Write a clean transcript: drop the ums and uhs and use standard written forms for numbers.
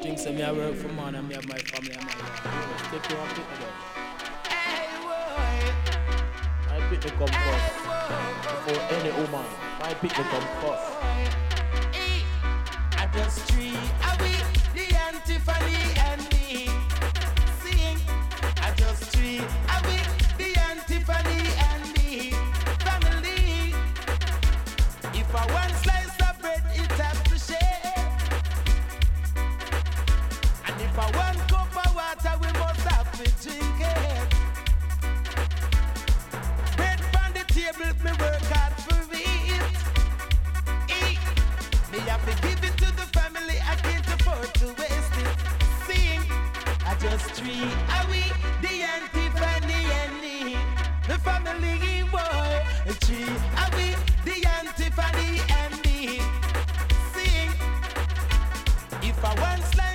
think so me I work for man and me have my family and my life. Take you and pick me up. I pick the come first. Before any woman, I pick the come first. I just treat the antiphony and me sing. I just treat the antiphony and me family. If I want slice of bread, it has to share. And if I want cup of water, we must have to drink it. Bread on the table, me work hard for it. Eat. Me have to give it to the family, I can't afford to waste it. Sing, I just treat the antiphony and me, the family boy. Treat the antiphony and me. Sing, if I want slice